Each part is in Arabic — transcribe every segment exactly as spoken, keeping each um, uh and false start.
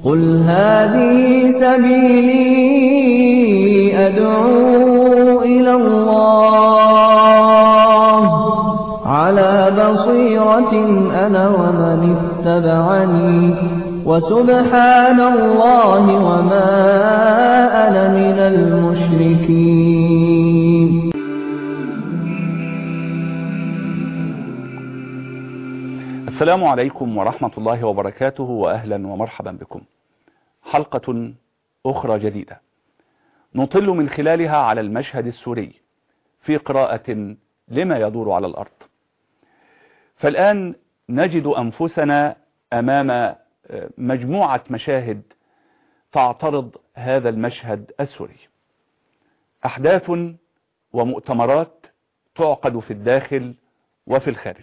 قل هذه سبيلي أدعو إلى الله على بصيرة أنا ومن اتبعني وسبحان الله وما أنا من المشركين. السلام عليكم ورحمة الله وبركاته، وأهلا ومرحبا بكم. حلقة أخرى جديدة نطل من خلالها على المشهد السوري في قراءة لما يدور على الأرض. فالآن نجد أنفسنا أمام مجموعة مشاهد تعترض هذا المشهد السوري. أحداث ومؤتمرات تعقد في الداخل وفي الخارج،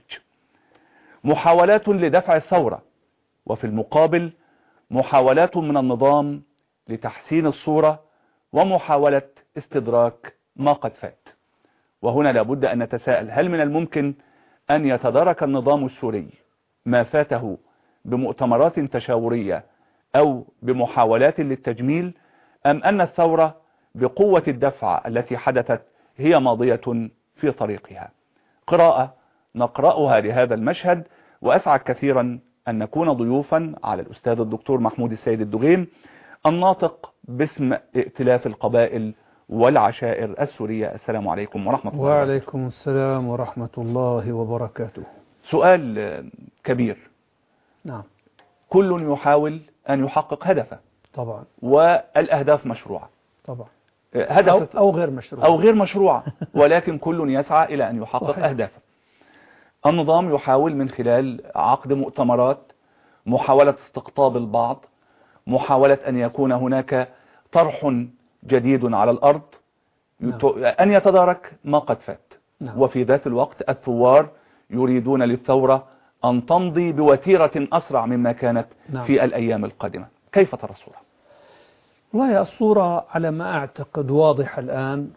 محاولات لدفع الثورة، وفي المقابل محاولات من النظام لتحسين الصورة ومحاولة استدراك ما قد فات. وهنا لابد أن نتساءل: هل من الممكن أن يتدارك النظام السوري ما فاته بمؤتمرات تشاورية أو بمحاولات للتجميل، أم أن الثورة بقوة الدفع التي حدثت هي ماضية في طريقها؟ قراءة نقرأها لهذا المشهد، وأسعد كثيرا أن نكون ضيوفا على الأستاذ الدكتور محمود السيد الدغيم، الناطق باسم ائتلاف القبائل والعشائر السورية. السلام عليكم ورحمة الله وبركاته. وعليكم السلام ورحمة الله وبركاته. سؤال كبير. نعم. كل يحاول أن يحقق هدفه طبعا، والأهداف مشروعة طبعا، هدف أو, أو غير مشروع أو غير مشروعة ولكن كل يسعى إلى أن يحقق صحيح. أهدافه. النظام يحاول من خلال عقد مؤتمرات، محاولة استقطاب البعض، محاولة أن يكون هناك طرح جديد على الأرض، نعم. أن يتدارك ما قد فات. نعم. وفي ذات الوقت الثوار يريدون للثورة أن تمضي بوتيرة أسرع مما كانت نعم. في الأيام القادمة. كيف ترى الصورة؟ والله الصورة على ما أعتقد واضحة الآن.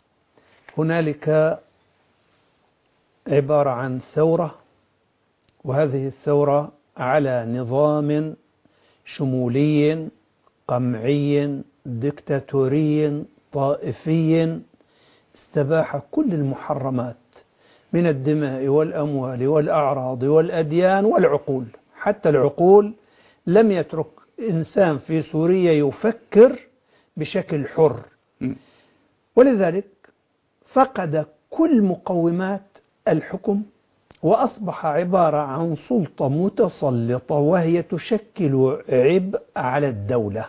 هنالك عبارة عن ثورة، وهذه الثورة على نظام شمولي قمعي ديكتاتوري طائفي استباح كل المحرمات من الدماء والأموال والأعراض والأديان والعقول. حتى العقول لم يترك إنسان في سوريا يفكر بشكل حر، ولذلك فقد كل مقومات الحكم وأصبح عبارة عن سلطة متسلطة، وهي تشكل عبء على الدولة.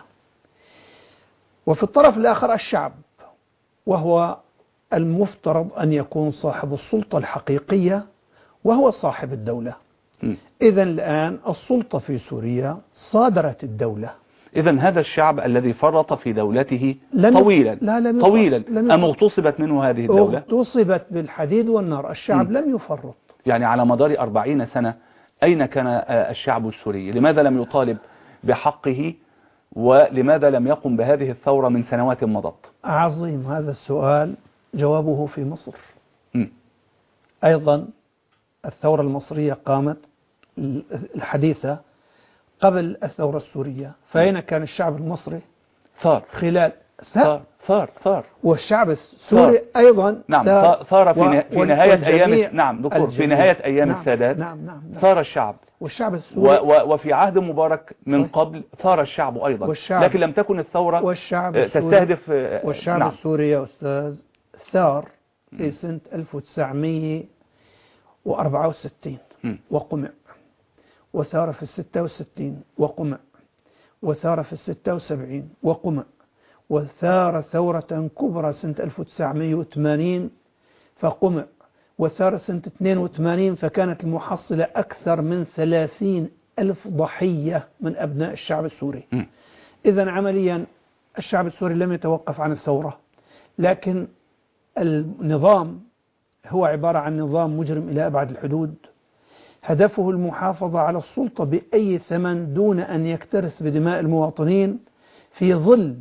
وفي الطرف الآخر الشعب، وهو المفترض أن يكون صاحب السلطة الحقيقية، وهو صاحب الدولة. إذن الآن السلطة في سوريا صادرت الدولة. إذن هذا الشعب الذي فرط في دولته لم طويلا لا لم طويلا لم أم اغتصبت منه هذه الدولة؟ اغتصبت بالحديد والنار. الشعب م. لم يفرط. يعني على مدار أربعين سنة أين كان الشعب السوري؟ لماذا لم يطالب بحقه؟ ولماذا لم يقم بهذه الثورة من سنوات مضت؟ عظيم هذا السؤال، جوابه في مصر. م. أيضا الثورة المصرية قامت الحديثة قبل الثورة السورية، فأين كان الشعب المصري؟ ثار خلال ثار ثار ثار والشعب السوري أيضا نعم ثار في, في نهاية أيام نعم دكتور في نهاية أيام نعم السادات. نعم نعم نعم ثار الشعب، والشعب السوري و و وفي عهد مبارك من قبل ثار الشعب أيضا، والشعب لكن لم تكن الثورة والشعب تستهدف. والشعب نعم. السوري يا أستاذ ثار في سنة ألف وتسعمئة وأربعة وستين وقمع، وثار في الستة وستين وقمع، وثار في الستة وسبعين وقمع، وثار ثورة كبرى سنة ألف وتسعمئة وثمانين فقمع، وثار سنة اثنين وثمانين فكانت المحصلة أكثر من ثلاثين ألف ضحية من أبناء الشعب السوري. إذن عمليا الشعب السوري لم يتوقف عن الثورة، لكن النظام هو عبارة عن نظام مجرم إلى أبعد الحدود، هدفه المحافظة على السلطة بأي ثمن دون أن يكترث بدماء المواطنين، في ظل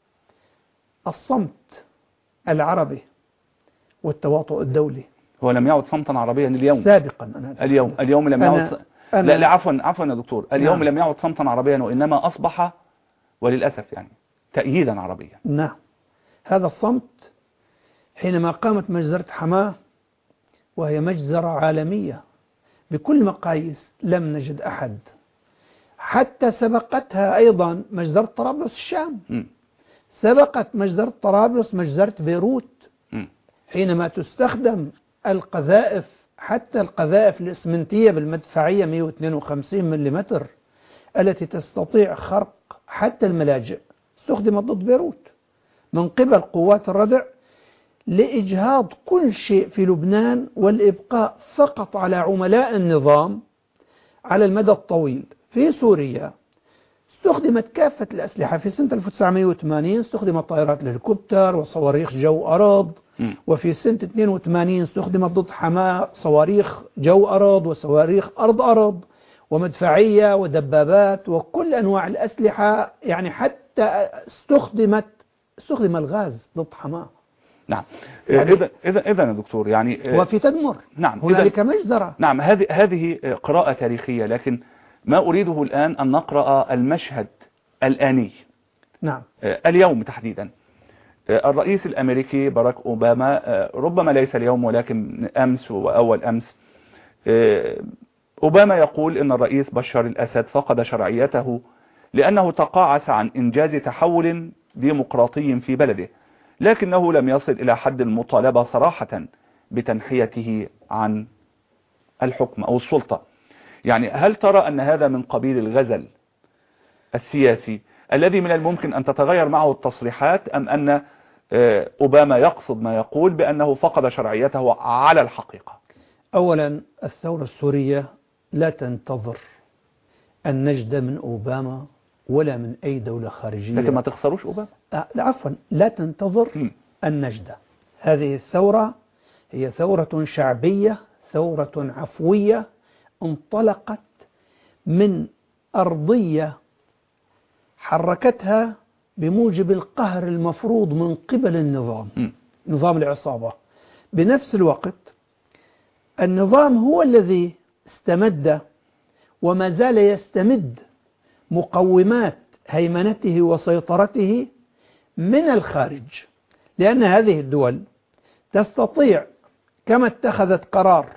الصمت العربي والتواطؤ الدولي. هو لم يعد صمتا عربيا اليوم سابقا أنا اليوم اليوم لم يعد. أنا لا لا عفوا عفوا يا دكتور، اليوم نعم. لم يعد صمتا عربيا، وإنما أصبح وللأسف يعني تأييدا عربيا. نعم، هذا الصمت حينما قامت مجزرة حماة، وهي مجزرة عالمية بكل مقاييس، لم نجد أحد. حتى سبقتها أيضا مجزرة طرابلس الشام، م. سبقت مجزرة طرابلس مجزرة بيروت، م. حينما تستخدم القذائف، حتى القذائف الإسمنتية بالمدفعية مئة واثنين وخمسين ملم التي تستطيع خرق حتى الملاجئ، استخدمت ضد بيروت من قبل قوات الردع لإجهاض كل شيء في لبنان والإبقاء فقط على عملاء النظام على المدى الطويل. في سوريا استخدمت كافة الأسلحة. في سنة ألف وتسعمئة وثمانين استخدمت طائرات الهليكوبتر وصواريخ جو أرض، وفي سنة اثنين وثمانين استخدمت ضد حماة صواريخ جو أرض وصواريخ أرض أرض ومدفعية ودبابات وكل أنواع الأسلحة، يعني حتى استخدمت استخدم الغاز ضد حماة. نعم، يعني إذا إذا إذا يا دكتور يعني وفي تدمر. نعم، هنالك مجزرة. نعم، هذه هذه قراءة تاريخية، لكن ما أريده الآن أن نقرأ المشهد الآني. نعم. اليوم تحديدا الرئيس الأمريكي باراك أوباما، ربما ليس اليوم ولكن أمس وأول أمس، أوباما يقول إن الرئيس بشار الأسد فقد شرعيته لأنه تقاعس عن إنجاز تحول ديمقراطي في بلده، لكنه لم يصل إلى حد المطالبة صراحة بتنحيته عن الحكم أو السلطة. يعني هل ترى أن هذا من قبيل الغزل السياسي الذي من الممكن أن تتغير معه التصريحات، أم أن أوباما يقصد ما يقول بأنه فقد شرعيته على الحقيقة؟ أولا، الثورة السورية لا تنتظر النجد من أوباما ولا من أي دولة خارجية. لكن ما تخسروش أوباما؟ آه لا عفوا، لا تنتظر م. النجد. هذه الثورة هي ثورة شعبية، ثورة عفوية، انطلقت من أرضية حركتها بموجب القهر المفروض من قبل النظام، م. نظام العصابة. بنفس الوقت النظام هو الذي استمد وما زال يستمد مقومات هيمنته وسيطرته من الخارج، لأن هذه الدول تستطيع، كما اتخذت قرار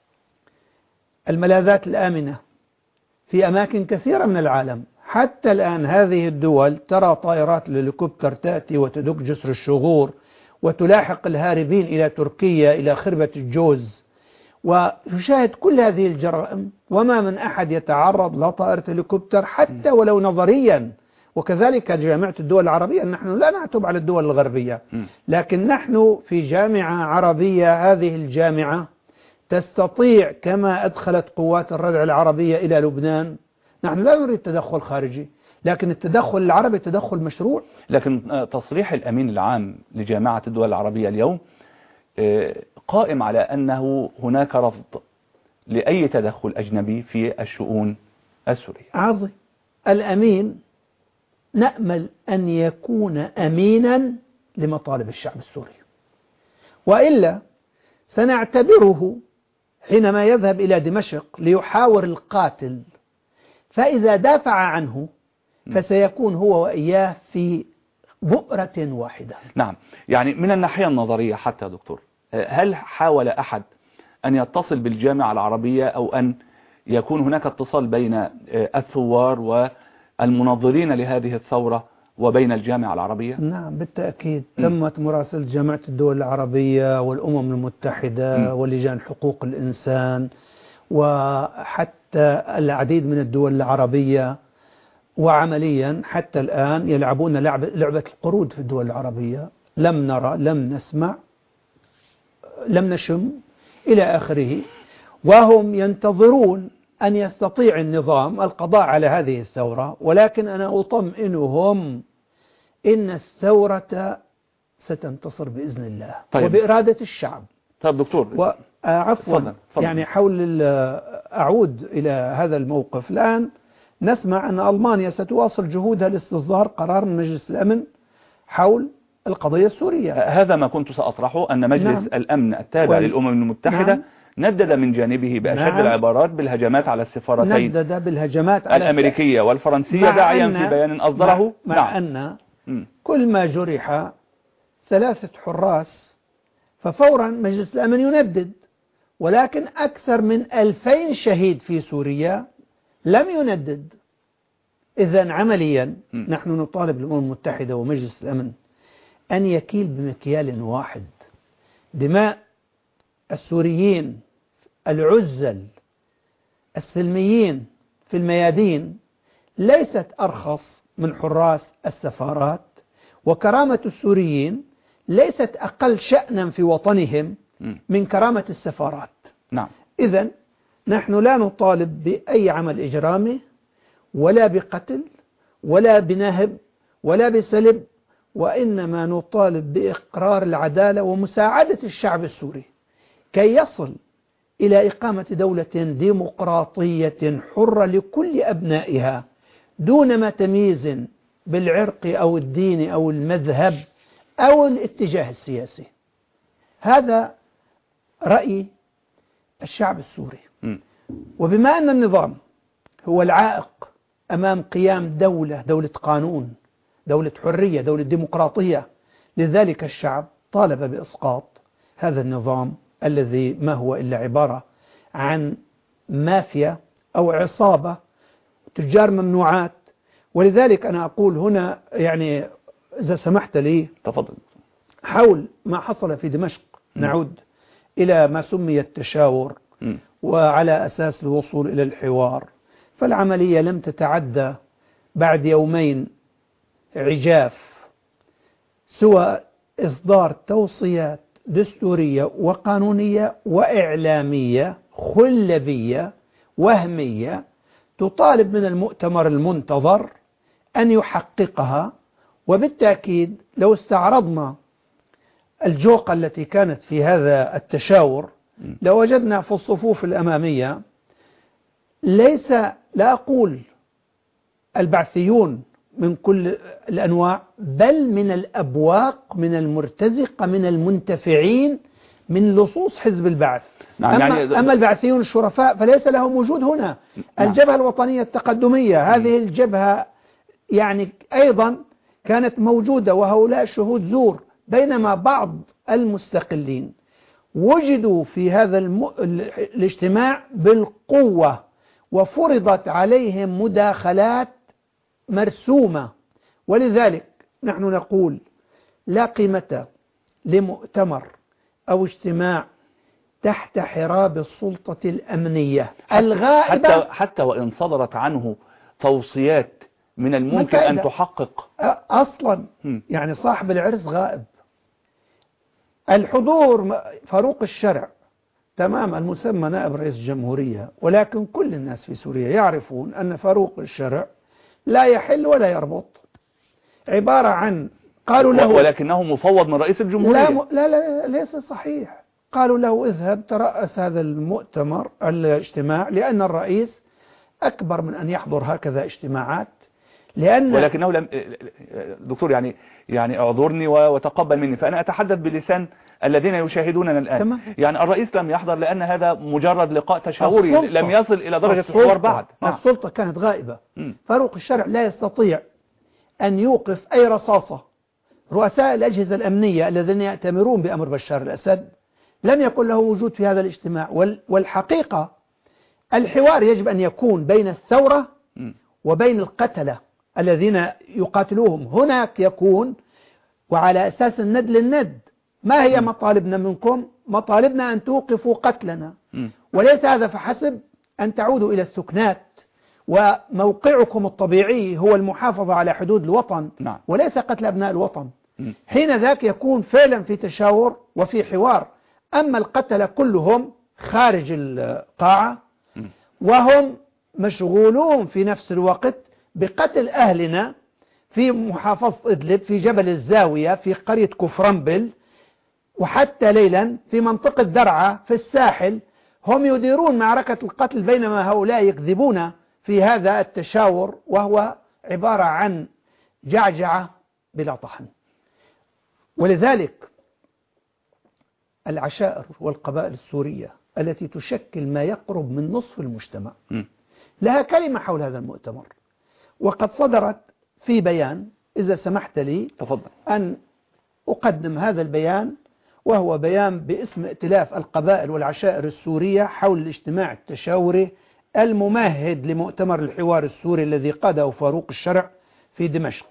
الملاذات الآمنة في أماكن كثيرة من العالم، حتى الآن هذه الدول ترى طائرات الهليكوبتر تأتي وتدق جسر الشغور وتلاحق الهاربين إلى تركيا إلى خربة الجوز، ويشاهد كل هذه الجرائم وما من أحد يتعرض لطائرة هليكوبتر حتى ولو نظريا. وكذلك جامعة الدول العربية، نحن لا نعتب على الدول الغربية، لكن نحن في جامعة عربية، هذه الجامعة تستطيع كما أدخلت قوات الردع العربية إلى لبنان. نحن لا نريد تدخل خارجي، لكن التدخل العربي تدخل مشروع. لكن تصريح الأمين العام لجامعة الدول العربية اليوم قائم على أنه هناك رفض لأي تدخل أجنبي في الشؤون السورية. عظيم. الأمين نأمل أن يكون أمينا لمطالب الشعب السوري، وإلا سنعتبره حينما يذهب إلى دمشق ليحاور القاتل، فإذا دافع عنه فسيكون هو وإياه في بؤرة واحدة. نعم، يعني من الناحية النظرية حتى دكتور، هل حاول أحد أن يتصل بالجامعة العربية أو أن يكون هناك اتصال بين الثوار والمنظرين لهذه الثورة وبين الجامعة العربية؟ نعم بالتأكيد. م. تمت مراسلة جامعة الدول العربية والأمم المتحدة م. ولجان حقوق الإنسان وحتى العديد من الدول العربية، وعمليا حتى الآن يلعبون لعبة, لعبة القرود في الدول العربية. لم نرى، لم نسمع، لم نشم إلى آخره، وهم ينتظرون أن يستطيع النظام القضاء على هذه الثورة. ولكن أنا أطمئنهم إن الثورة ستنتصر بإذن الله. طيب. وبإرادة الشعب. طيب دكتور، عفوا يعني حول أعود إلى هذا الموقف. الآن نسمع أن ألمانيا ستواصل جهودها لاستصدار قرار من مجلس الأمن حول القضية السورية. هذا ما كنت سأطرحه، أن مجلس نعم. الأمن التابع وال... للأمم المتحدة نعم. ندد من جانبه بأشد نعم. العبارات بالهجمات على السفارتين ندد بالهجمات على الأمريكية والفرنسية داعيا في بيان أصدره مع, نعم. مع أن م. كل ما جرح ثلاثة حراس ففورا مجلس الأمن يندد، ولكن أكثر من ألفين شهيد في سوريا لم يندد. إذن عمليا م. نحن نطالب الأمم المتحدة ومجلس الأمن أن يكيل بمكيال واحد. دماء السوريين العزل السلميين في الميادين ليست أرخص من حراس السفارات، وكرامة السوريين ليست أقل شأنا في وطنهم من كرامة السفارات. نعم. إذن نحن لا نطالب بأي عمل إجرامي ولا بقتل ولا بنهب ولا بسلب، وإنما نطالب بإقرار العدالة ومساعدة الشعب السوري كي يصل إلى إقامة دولة ديمقراطية حرة لكل أبنائها دون ما تمييز بالعرق أو الدين أو المذهب أو الاتجاه السياسي. هذا رأي الشعب السوري. م. وبما أن النظام هو العائق أمام قيام دولة دولة قانون، دولة حرية، دولة ديمقراطية، لذلك الشعب طالب بإسقاط هذا النظام الذي ما هو إلا عبارة عن مافيا أو عصابة تجار ممنوعات. ولذلك أنا أقول هنا، يعني إذا سمحت لي تفضل، حول ما حصل في دمشق م. نعود إلى ما سمي التشاور م. وعلى أساس الوصول إلى الحوار، فالعملية لم تتعدى بعد يومين عجاف سوى إصدار توصيات دستورية وقانونية وإعلامية خلبية وهمية تطالب من المؤتمر المنتظر أن يحققها. وبالتأكيد لو استعرضنا الجوقة التي كانت في هذا التشاور لوجدنا في الصفوف الأمامية ليس، لا أقول البعثيون من كل الأنواع، بل من الأبواق، من المرتزقة، من المنتفعين من لصوص حزب البعث. نعم. أما, يعني أما البعثيون الشرفاء فليس لهم وجود هنا. نعم. الجبهة الوطنية التقدمية هذه الجبهة يعني أيضا كانت موجودة وهؤلاء شهود زور، بينما بعض المستقلين وجدوا في هذا الم... الاجتماع بالقوة وفرضت عليهم مداخلات مرسومة. ولذلك نحن نقول لا قيمة لمؤتمر أو اجتماع تحت حراب السلطة الأمنية الغائبة، حتى, حتى وإن صدرت عنه توصيات من الممكن أن تحقق أصلا. يعني صاحب العرس غائب، الحضور فاروق الشرع تمام المسمى نائب رئيس الجمهورية، ولكن كل الناس في سوريا يعرفون أن فاروق الشرع لا يحل ولا يربط، عبارة عن قالوا له ولكنه مفوض من رئيس الجمهورية. لا, لا لا ليس صحيح. قالوا له اذهب ترأس هذا المؤتمر الاجتماع، لأن الرئيس أكبر من أن يحضر هكذا اجتماعات. لأن ولكنه لم دكتور يعني يعني اعذرني وتقبل مني، فأنا أتحدث بلسان الذين يشاهدوننا الآن. تمام. يعني الرئيس لم يحضر لأن هذا مجرد لقاء تشاوري لم يصل إلى درجة الحوار بعد. نعم. السلطة كانت غائبة. م. فاروق الشرع لا يستطيع أن يوقف أي رصاصة. رؤساء الأجهزة الأمنية الذين يأتمرون بأمر بشار الأسد لم يكن له وجود في هذا الاجتماع. والحقيقة الحوار يجب أن يكون بين الثورة وبين القتلة الذين يقاتلوهم. هناك يكون وعلى أساس الند للند. ما هي مطالبنا منكم؟ مطالبنا أن توقفوا قتلنا، وليس هذا فحسب، أن تعودوا إلى السكنات، وموقعكم الطبيعي هو المحافظة على حدود الوطن وليس قتل أبناء الوطن. حين ذاك يكون فعلا في تشاور وفي حوار. أما القتلة كلهم خارج القاعة وهم مشغولون في نفس الوقت بقتل أهلنا في محافظة إدلب، في جبل الزاوية، في قرية كفرنبل، وحتى ليلا في منطقة درعا في الساحل. هم يديرون معركة القتل بينما هؤلاء يكذبون في هذا التشاور، وهو عبارة عن جعجعة بلا طحن. ولذلك العشائر والقبائل السورية التي تشكل ما يقرب من نصف المجتمع م. لها كلمة حول هذا المؤتمر، وقد صدرت في بيان، إذا سمحت لي تفضل. أن أقدم هذا البيان، وهو بيان باسم ائتلاف القبائل والعشائر السورية حول الاجتماع التشاوري الممهد لمؤتمر الحوار السوري الذي قاده فاروق الشرع في دمشق.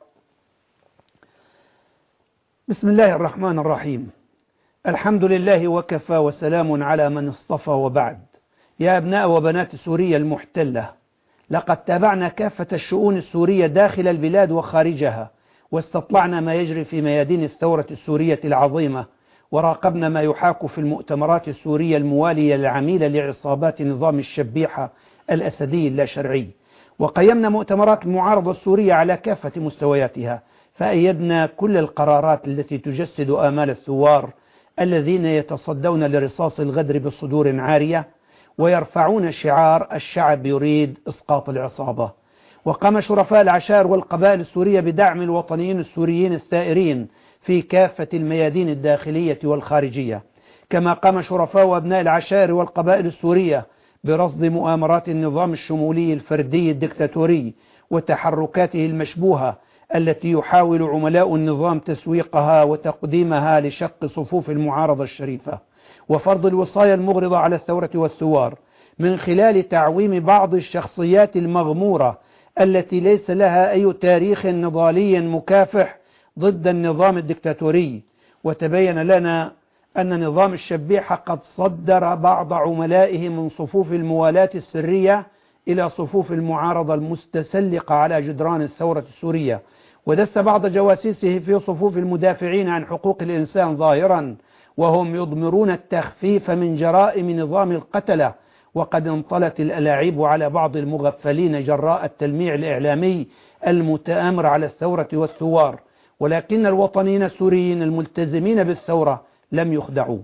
بسم الله الرحمن الرحيم. الحمد لله وكفى وسلام على من اصطفى، وبعد. يا أبناء وبنات سوريا المحتلة، لقد تابعنا كافة الشؤون السورية داخل البلاد وخارجها، واستطلعنا ما يجري في ميادين الثورة السورية العظيمة، وراقبنا ما يحاك في المؤتمرات السورية الموالية العميلة لعصابات نظام الشبيحة الأسدي اللا شرعي، وقيمنا مؤتمرات المعارضة السورية على كافة مستوياتها، فأيدنا كل القرارات التي تجسد آمال الثوار الذين يتصدون لرصاص الغدر بصدور عارية ويرفعون شعار الشعب يريد إسقاط العصابة. وقام شرفاء العشائر والقبائل السورية بدعم الوطنيين السوريين السائرين في كافة الميادين الداخلية والخارجية، كما قام شرفاء وأبناء العشائر والقبائل السورية برصد مؤامرات النظام الشمولي الفردي الدكتاتوري وتحركاته المشبوهة التي يحاول عملاء النظام تسويقها وتقديمها لشق صفوف المعارضة الشريفة، وفرض الوصايا المغرضة على الثورة والثوار من خلال تعويم بعض الشخصيات المغمورة التي ليس لها أي تاريخ نضالي مكافح ضد النظام الدكتاتوري. وتبين لنا أن نظام الشبيحة قد صدر بعض عملائه من صفوف الموالاة السرية إلى صفوف المعارضة المستسلقة على جدران الثورة السورية، ودس بعض جواسيسه في صفوف المدافعين عن حقوق الإنسان ظاهرا، وهم يضمرون التخفيف من جرائم نظام القتلة. وقد انطلت الألاعيب على بعض المغفلين جراء التلميع الإعلامي المتآمر على الثورة والثوار، ولكن الوطنيين السوريين الملتزمين بالثورة لم يخدعوا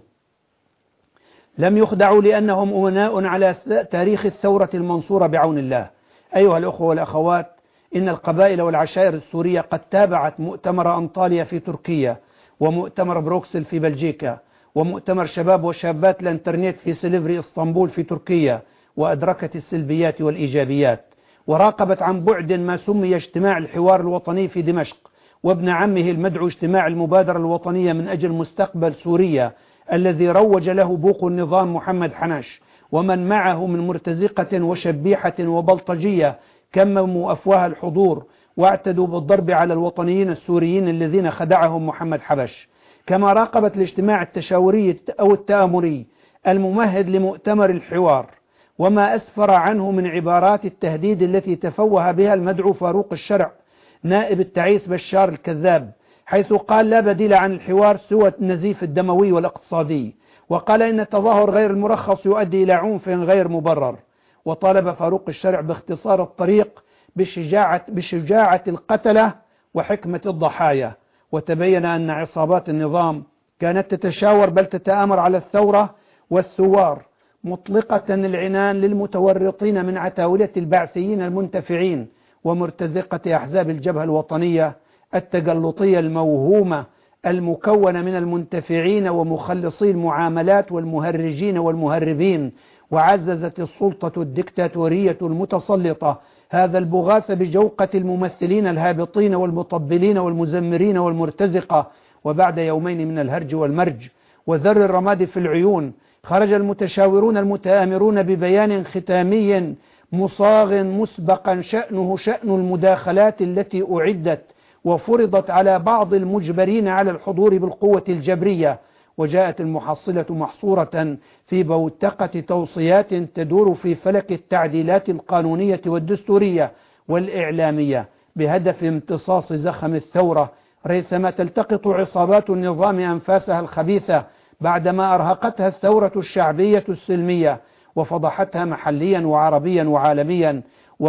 لم يخدعوا لأنهم أمناء على تاريخ الثورة المنصورة بعون الله. أيها الأخوة والأخوات، إن القبائل والعشائر السورية قد تابعت مؤتمر أنطاليا في تركيا، ومؤتمر بروكسل في بلجيكا، ومؤتمر شباب وشابات الانترنت في سيلفري اسطنبول في تركيا، وأدركت السلبيات والإيجابيات، وراقبت عن بعد ما سمي اجتماع الحوار الوطني في دمشق، وابن عمه المدعو اجتماع المبادرة الوطنية من أجل مستقبل سوريا الذي روج له بوق النظام محمد حناش ومن معه من مرتزقة وشبيحة وبلطجية كمموا أفواه الحضور واعتدوا بالضرب على الوطنيين السوريين الذين خدعهم محمد حبش. كما راقبت الاجتماع التشاوري أو التآمري الممهد لمؤتمر الحوار وما أسفر عنه من عبارات التهديد التي تفوه بها المدعو فاروق الشرع نائب التعيس بشار الكذاب، حيث قال لا بديل عن الحوار سوى النزيف الدموي والاقتصادي، وقال إن التظاهر غير المرخص يؤدي إلى عنف غير مبرر، وطالب فاروق الشرع باختصار الطريق بشجاعة, بشجاعة القتلة وحكمة الضحايا. وتبين أن عصابات النظام كانت تتشاور بل تتآمر على الثورة والثوار، مطلقة العنان للمتورطين من عتاولة البعثيين المنتفعين ومرتزقة أحزاب الجبهة الوطنية التجلطية الموهومة المكونة من المنتفعين ومخلصي المعاملات والمهرجين والمهربين. وعززت السلطة الدكتاتورية المتسلطة هذا البغاث بجوقة الممثلين الهابطين والمطبلين والمزمرين والمرتزقة. وبعد يومين من الهرج والمرج وذر الرماد في العيون، خرج المتشاورون المتآمرون ببيان ختامي مصاغ مسبقا شأنه شأن المداخلات التي أعدت وفرضت على بعض المجبرين على الحضور بالقوة الجبرية. وجاءت المحصلة محصورة في بوتقة توصيات تدور في فلك التعديلات القانونية والدستورية والإعلامية بهدف امتصاص زخم الثورة، ريثما تلتقط عصابات النظام أنفاسها الخبيثة بعدما أرهقتها الثورة الشعبية السلمية وفضحتها محليا وعربيا وعالميا،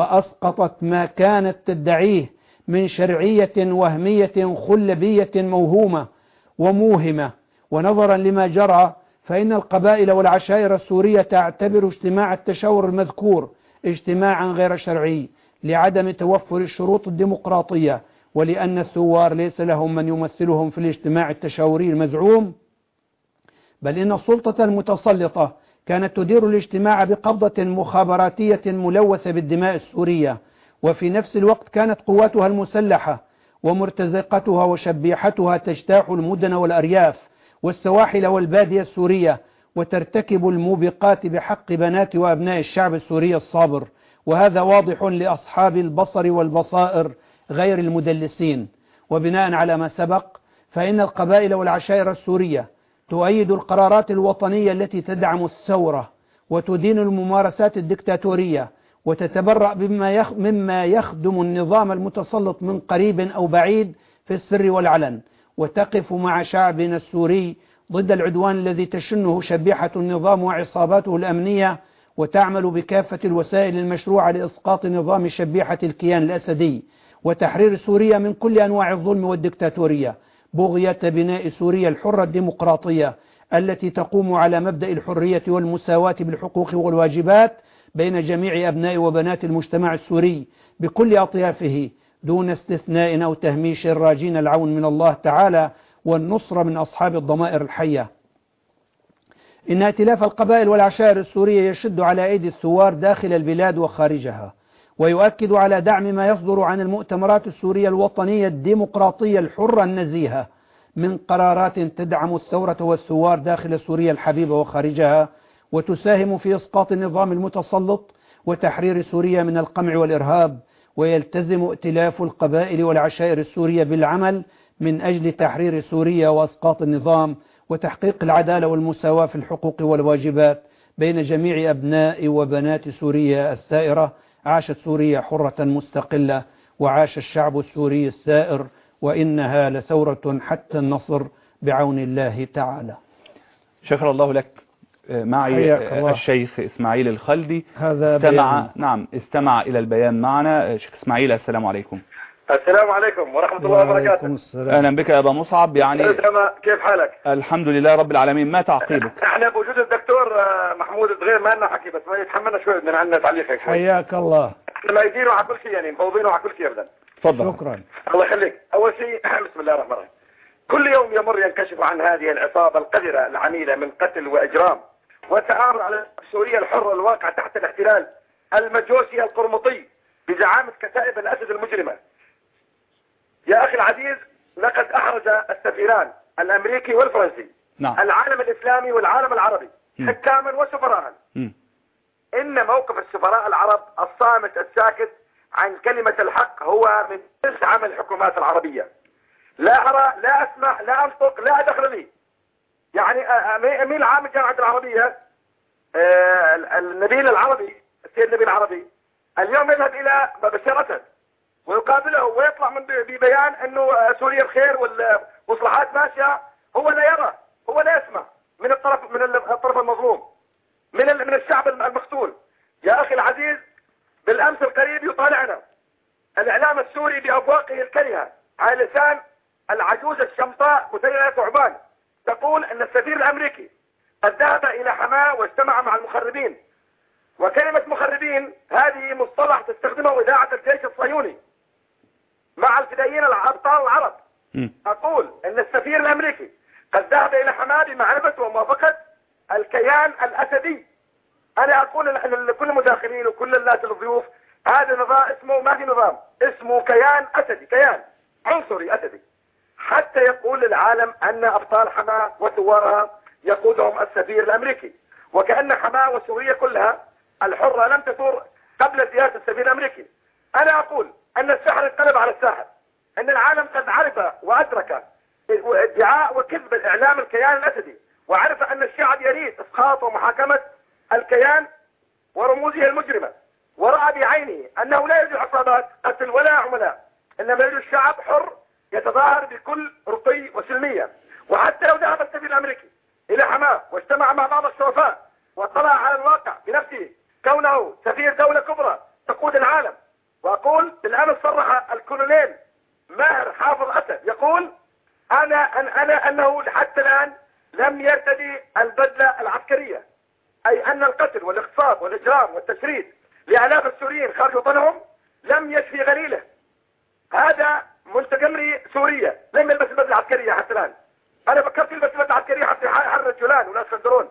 وأسقطت ما كانت تدعيه من شرعية وهمية خلبية موهومة وموهمة. ونظرا لما جرى فإن القبائل والعشائر السورية تعتبر اجتماع التشاور المذكور اجتماعا غير شرعي لعدم توفر الشروط الديمقراطية، ولأن الثوار ليس لهم من يمثلهم في الاجتماع التشاوري المزعوم، بل إن السلطة المتسلطة كانت تدير الاجتماع بقبضة مخابراتية ملوثة بالدماء السورية، وفي نفس الوقت كانت قواتها المسلحة ومرتزقتها وشبيحتها تجتاح المدن والأرياف والسواحل والبادية السورية، وترتكب الموبقات بحق بنات وأبناء الشعب السوري الصابر. وهذا واضح لأصحاب البصر والبصائر غير المدلسين. وبناء على ما سبق، فإن القبائل والعشائر السورية تؤيد القرارات الوطنية التي تدعم الثورة وتدين الممارسات الدكتاتورية، وتتبرأ مما يخدم النظام المتسلط من قريب أو بعيد في السر والعلن، وتقف مع شعبنا السوري ضد العدوان الذي تشنه شبيحة النظام وعصاباته الأمنية، وتعمل بكافة الوسائل المشروعة لإسقاط نظام شبيحة الكيان الأسدي وتحرير سوريا من كل أنواع الظلم والدكتاتورية، بغية بناء سوريا الحرة الديمقراطية التي تقوم على مبدأ الحرية والمساواة بالحقوق والواجبات بين جميع أبناء وبنات المجتمع السوري بكل أطيافه دون استثناء أو تهميش، راجين العون من الله تعالى والنصر من أصحاب الضمائر الحية. إن ائتلاف القبائل والعشائر السورية يشد على أيدي الثوار داخل البلاد وخارجها، ويؤكد على دعم ما يصدر عن المؤتمرات السورية الوطنية الديمقراطية الحرة النزيهة من قرارات تدعم الثورة والثوار داخل سوريا الحبيبة وخارجها، وتساهم في إسقاط النظام المتسلط وتحرير سوريا من القمع والإرهاب. ويلتزم ائتلاف القبائل والعشائر السورية بالعمل من أجل تحرير سوريا وإسقاط النظام وتحقيق العدالة والمساواة في الحقوق والواجبات بين جميع أبناء وبنات سوريا السائرة. عاشت سوريا حرة مستقلة، وعاش الشعب السوري السائر، وإنها لثورة حتى النصر بعون الله تعالى. شكر الله لك. معي الشيخ إسماعيل الخلدي. هذا استمع نعم استمع إلى البيان معنا. شيخ إسماعيل، السلام عليكم. السلام عليكم ورحمة الله وبركاته. أهلا بك يا أبا مصعب. يعني كيف حالك؟ الحمد لله رب العالمين. ما تعقيبك؟ احنا بوجود الدكتور محمود صغير ما لنا حكي، بس ما يتحملنا شوي، بدنا عندنا تعليق هيك. حياك الله. احنا ما يدينوا على كل شيء، يعني مفوضينه على كل شيء ابدا. تفضل. شكرا. الله يخليك. أول شيء بسم الله الرحمن الرحيم. كل يوم يمر ينكشف عن هذه العصابة القذرة العميلة من قتل وإجرام وتآمر على سوريا الحرة الواقعة تحت الاحتلال المجوسي القرمطي بزعامة كتائب الأسد المجرمة. يا أخي العزيز، لقد أحرز السفيران الأمريكي والفرنسي نعم. العالم الإسلامي والعالم العربي حكاما وسفراء. إن موقف السفراء العرب الصامت الساكت عن كلمة الحق هو من جنس عمل الحكومات العربية. لا أرى، لا أسمع، لا أنطق، لا أدخل لي. يعني أمين عام الجامعة العربية النبيل العربي، السيد النبيل العربي، اليوم يذهب إلى بشار الأسد ويقابله ويطلع من ببيان أنه سوريا الخير والمصلحات ماشية. هو لا يرى، هو لا يسمع من الطرف من الطرف المظلوم، من من الشعب المقتول. يا أخي العزيز، بالأمس القريب يطالعنا الإعلام السوري بأبواقه الكريهة على لسان العجوز الشمطاء مثيرة ثعبان تقول أن السفير الأمريكي قد ذهب إلى حماة واجتمع مع المخربين. وكلمة مخربين هذه مصطلح تستخدمه إذاعة الجيش الصهيوني مع الفدائيين الأبطال العرب. م. أقول أن السفير الأمريكي قد ذهب إلى حماة بمعرفة وموافقة الكيان الأسدي. أنا أقول لكل المداخلين وكل الناس الضيوف، هذا نظام اسمه، ما في نظام اسمه كيان أسدي، كيان عنصري أسدي، حتى يقول للعالم أن أبطال حماة وثوارها يقودهم السفير الأمريكي، وكأن حماة وسوريا كلها الحرة لم تثور قبل زيارة السفير الأمريكي. أنا أقول أن السحر انقلب على الساحر، أن العالم قد عرف وأدرك ادعاء وكذب الإعلام الكيان الأسدي، وعرف أن الشعب يريد إسقاط ومحاكمة الكيان ورموزه المجرمة، ورأى بعينه أنه لا يوجد عصابات قتل ولا عملاء، إنما يوجد شعب حر يتظاهر بكل رقي وسلمية. وحتى لو ذهب السفير الأمريكي إلى حماة واجتمع مع بعض الشرفاء واطلع على الواقع بنفسه كونه سفير دولة كبرى تقود العالم. وأقول بالأمس صرح الكولونيل ماهر حافظ أسد يقول أنا أن أنا أنه حتى الآن لم يرتدي البدلة العسكرية، أي أن القتل والاغتصاب والإجرام والتشريد لآلاف السوريين خارج وطنهم لم يشفي غليله. هذا منتجمري سوريا لم يلبس البدلة العسكرية حتى الآن. أنا فكرت يلبس البدلة العسكرية حتى يحرر جولان وناس خندرون.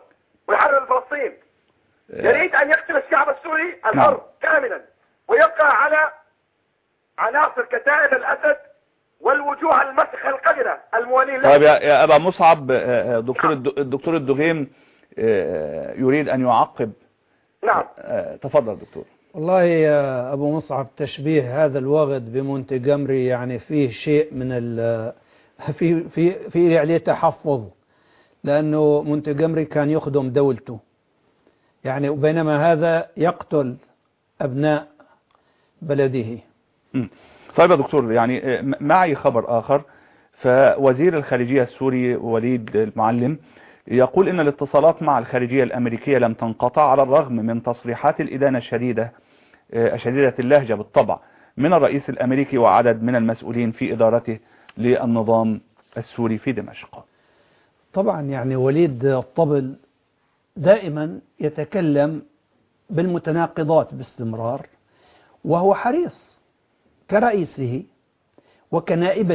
ويحرر فلسطين. يريد أن يقتل الشعب السوري الحر كاملا ويبقى على عناصر كتائب الأسد والوجوه المسخة القذرة الموالين له. طيب يا أبا مصعب، دكتور الدكتور الدغيم يريد أن يعقب. نعم. تفضل دكتور. والله يا أبو مصعب، تشبيه هذا الوغد بمونتجمري يعني فيه شيء من ال في في في عليه تحفظ، لأنه مونتجمري كان يخدم دولته يعني، وبينما هذا يقتل أبناء بلده. طيب يا دكتور، يعني معي خبر آخر، فوزير الخارجية السوري وليد المعلم يقول إن الاتصالات مع الخارجية الأمريكية لم تنقطع على الرغم من تصريحات الإدانة الشديدة شديدة اللهجة بالطبع من الرئيس الأمريكي وعدد من المسؤولين في إدارته للنظام السوري في دمشق. طبعا يعني وليد الطبل دائما يتكلم بالمتناقضات باستمرار، وهو حريص كرئيسه وكنائبة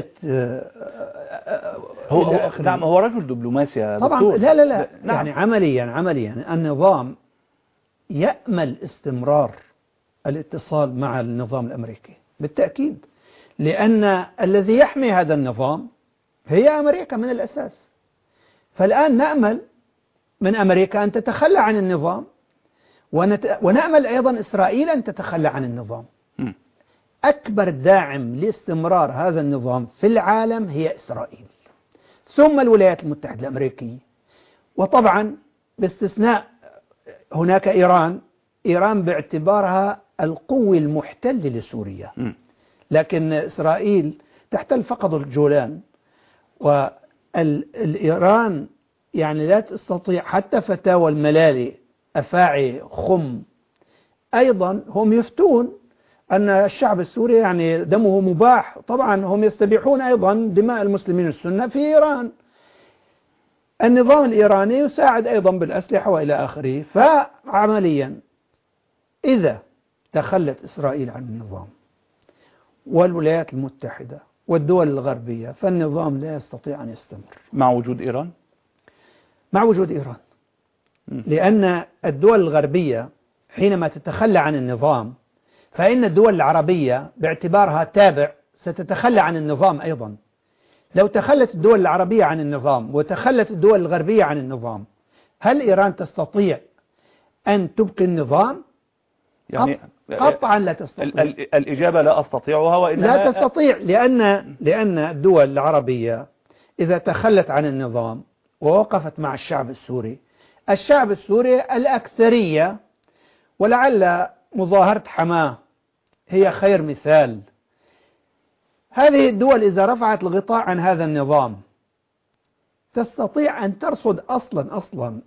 هو نعم هو رجل دبلوماسي يا طبعا دكتور. لا لا لا نعم. يعني عمليا عمليا النظام يأمل استمرار الاتصال مع النظام الأمريكي بالتأكيد، لأن الذي يحمي هذا النظام هي أمريكا من الأساس. فالآن نأمل من أمريكا أن تتخلى عن النظام، ونت... ونأمل أيضا إسرائيل أن تتخلى عن النظام. م. أكبر داعم لاستمرار هذا النظام في العالم هي إسرائيل، ثم الولايات المتحدة الأمريكية، وطبعا باستثناء هناك إيران إيران باعتبارها القوة المحتلة لسوريا. م. لكن إسرائيل تحتل فقط الجولان، والإيران يعني لا تستطيع حتى فتاوى الملالي أفاعي خم أيضا هم يفتون أن الشعب السوري يعني دمه مباح. طبعا هم يستبيحون أيضا دماء المسلمين السنة في إيران. النظام الإيراني يساعد أيضا بالأسلحة وإلى آخره. فعمليا إذا تخلت إسرائيل عن النظام والولايات المتحدة والدول الغربية فالنظام لا يستطيع أن يستمر مع وجود إيران. مع وجود إيران م. لأن الدول الغربية حينما تتخلى عن النظام فإن الدول العربية باعتبارها تابع ستتخلى عن النظام أيضا. لو تخلت الدول العربية عن النظام وتخلت الدول الغربية عن النظام، هل إيران تستطيع أن تبقي النظام؟ يعني قطعا لا تستطيع. الإجابة لا أستطيعها، وإنما لا تستطيع، لأن لأن الدول العربية إذا تخلت عن النظام ووقفت مع الشعب السوري، الشعب السوري الأكثرية، ولعل مظاهرة حماه هي خير مثال. هذه الدول إذا رفعت الغطاء عن هذا النظام تستطيع أن ترصد أصلا أصلا